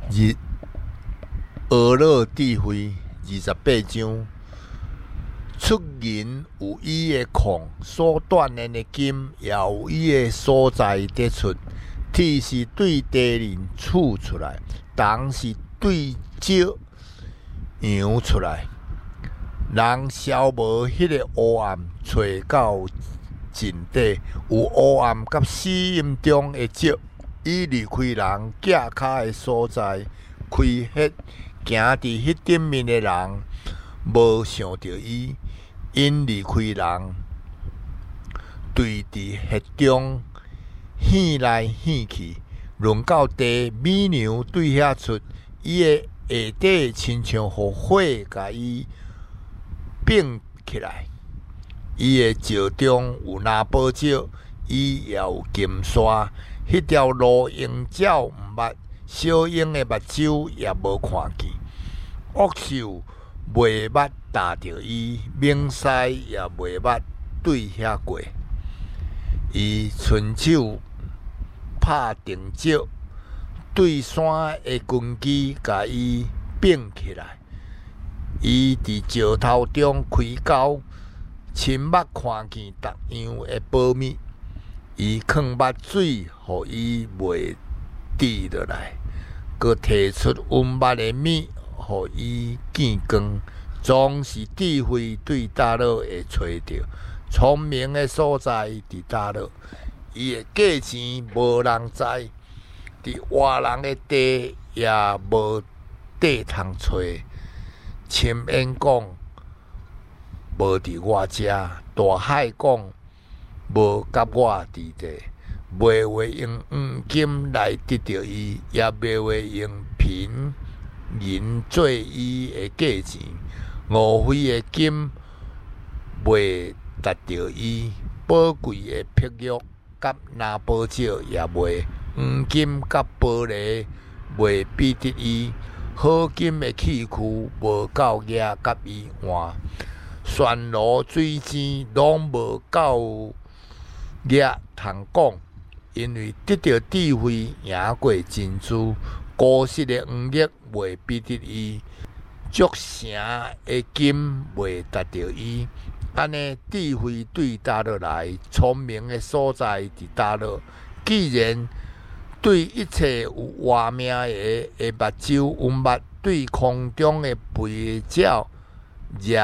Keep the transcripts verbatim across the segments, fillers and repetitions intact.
日俄勒智慧二十八章，出银有伊的矿，所锻炼的金也有伊的所在得出。铁是对地人取出来，铜是对石扬出来。人消无迄个黑暗，找到尽底。有黑暗甲死荫中的石，伊离开人脚骹的所在，开迄行伫迄顶面的人，无想到伊，因离开人，对伫迄中显来显去。轮到地，美娘对遐出，伊的下底亲像互火甲伊并起来。伊的石中有拿宝石，伊也有金沙。迄条路鹰鸟毋捌，小鹰的目睭也无看见。恶兽袂捌踏着伊，猛狮也袂捌对遐过。伊伸手拍定石，对山的根基甲伊并起来。伊伫石头中开沟，亲目看见逐样的宝物。伊放目水，互伊袂滴落来，佮摕出温目的米，互伊见光。总是智慧对倒落会找着，聪明的所在伫倒落。伊的价钱无人知，伫活人的地也无地通找。深渊讲无伫我遮，大海讲无甲我伫地，袂会用黄金来得到伊，也袂会用贫银做伊的价钱。五辉的金袂达到伊，宝贵的碧玉甲拿宝石也袂，黄金甲玻璃袂比得伊。好金的器具无够额甲伊换，旋炉水晶拢无够额通讲，因为得到智慧赢过珍珠，古实的黄玉袂比得伊，足城的金袂达到伊。安尼智慧对倒落来，聪明的所在伫倒落。既然对一切有活命的的目睭有目，对空中的飞鸟也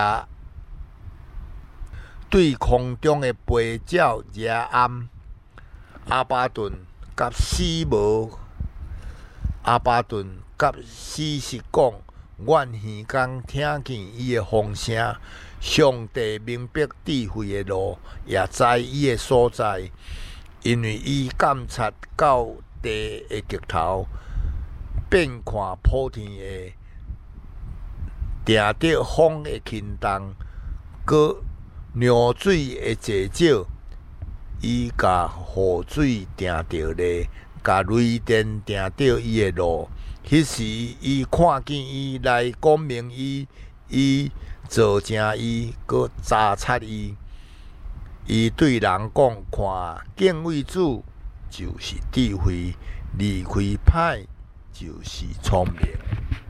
对空中的飞鸟也暗。阿巴顿甲死无，阿巴顿甲死实讲，阮耳孔听见伊的风声。上帝明白智慧的路，也知伊的所在，因为伊监察到地的极头，遍看普天的，定得风的轻动，佮流水的济少。伊甲雨水定着咧，甲雷电定着伊的路。迄时伊看见伊来讲明伊，伊造成伊，佮查察伊。伊对人讲：看敬畏主就是智慧，离开歹就是聪明。